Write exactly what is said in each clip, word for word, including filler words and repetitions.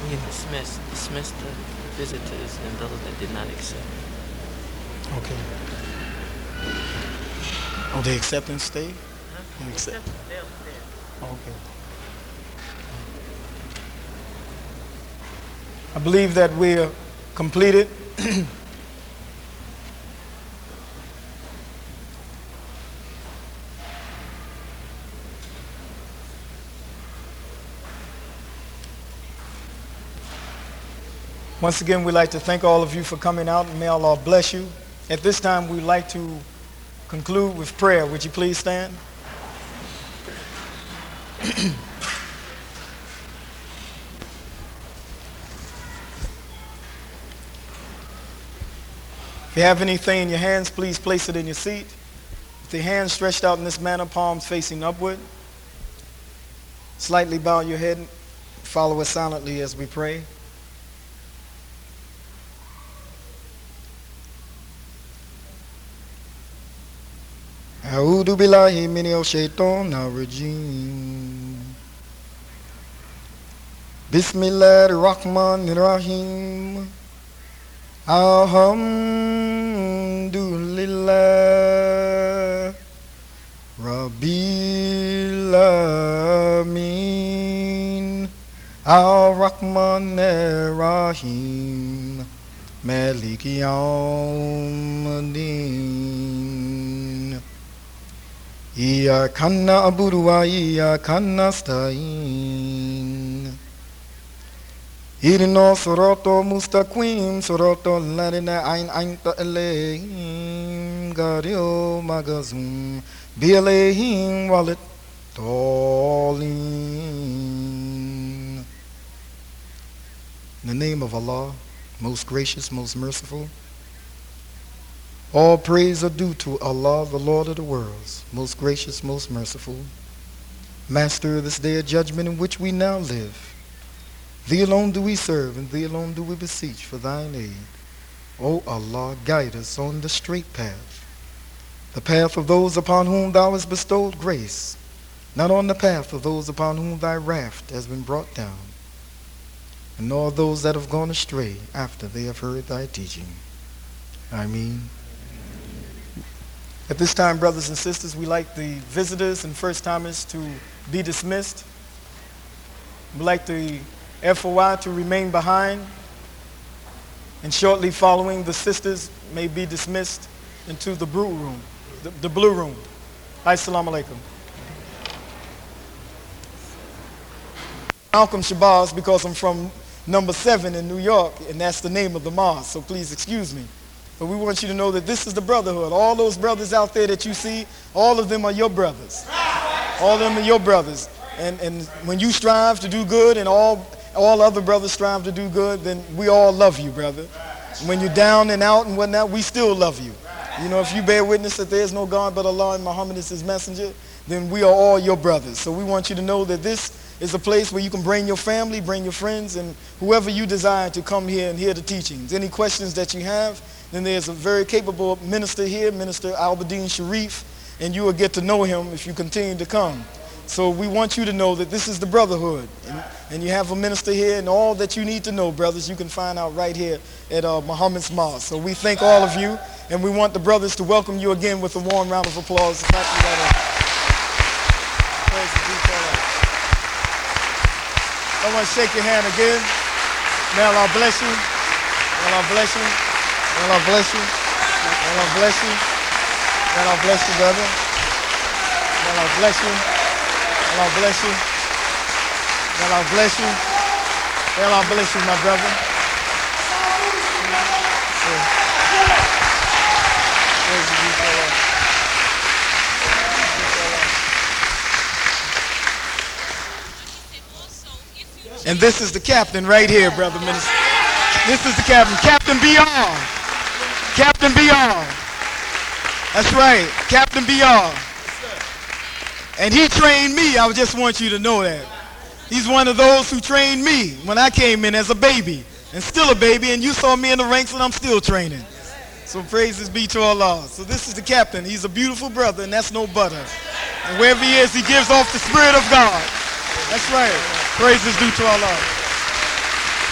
We can dismiss, dismiss the visitors and those that did not accept. Okay. Oh, the acceptance stay? Huh? The accept- Accept- they'll- they'll- okay. I believe that we're completed. Once again, we'd like to thank all of you for coming out, and may Allah bless you. At this time, we'd like to conclude with prayer. Would you please stand? If you have anything in your hands, please place it in your seat. With the hands stretched out in this manner, palms facing upward, slightly bow your head. Follow us silently as we pray. أعوذ بالله من الشيطان الرجيم بسم الله الرحمن الرحيم الحمد لله رب العالمين الرحمن الرحيم مالك يوم الدين إياك نعبد وإياك نستعين اهدنا الصراط المستقيم صراط الذين أنعمت عليهم غير المغضوب عليهم ولا الضالين. In the name of Allah, most gracious, most merciful, all praise are due to Allah, the Lord of the worlds, most gracious, most merciful, Master of this day of judgment in which we now live. Thee alone do we serve, and Thee alone do we beseech for Thine aid. O Allah, guide us on the straight path, the path of those upon whom Thou hast bestowed grace, not on the path of those upon whom Thy wrath has been brought down, and nor those that have gone astray after they have heard Thy teaching. Ameen. At this time, brothers and sisters, we like the visitors and first-timers to be dismissed. We'd like the F O I to remain behind. And shortly following, the sisters may be dismissed into the brew room, the, the blue room. Assalamu alaikum. Malcolm Shabazz, because I'm from number seven in New York, and that's the name of the mosque, so please excuse me. But we want you to know that this is the brotherhood. All those brothers out there that you see, all of them are your brothers. All of them are your brothers. And, and when you strive to do good and all, all other brothers strive to do good, then we all love you, brother. When you're down and out and whatnot, we still love you. You know, if you bear witness that there is no God but Allah and Muhammad is his messenger, then we are all your brothers. So we want you to know that this is a place where you can bring your family, bring your friends, and whoever you desire to come here and hear the teachings. Any questions that you have, then there's a very capable minister here, Minister Albadine Sharif, and you will get to know him if you continue to come. So we want you to know that this is the brotherhood, and, and you have a minister here, and all that you need to know, brothers, you can find out right here at uh, Muhammad's Mosque. So we thank all of you, and we want the brothers to welcome you again with a warm round of applause. The fact that, uh, praise the deep Allah. I want to shake your hand again. May Allah bless you. May Allah bless you. May Allah bless you. May Allah bless you. May Allah bless you, brother. May Allah bless you. May Allah bless you. May Allah bless you. May Allah bless you, my brother. Praise the deep Allah. And this is the captain right here, brother minister. This is the captain, Captain B R. Captain B R. That's right, Captain B R. And he trained me. I just want you to know that. He's one of those who trained me when I came in as a baby, and still a baby, and you saw me in the ranks and I'm still training. So praises be to Allah. So this is the captain. He's a beautiful brother, and that's no butter. And wherever he is, he gives off the Spirit of God. That's right. Praises due to Allah.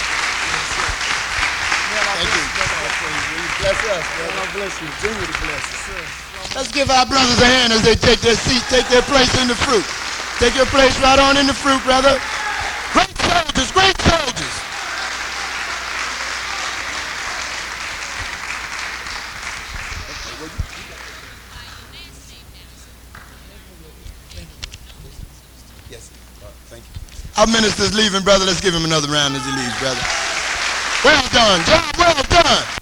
Thank you. Bless us, brother. God bless you. Continue to bless us. Let's give our brothers a hand as they take their seat, take their place in the fruit. Take your place right on in the fruit, brother. Great soldiers, great soldiers. Yes, uh, thank you. Our minister's leaving, brother. Let's give him another round as he leaves, brother. Well done, John. Well done.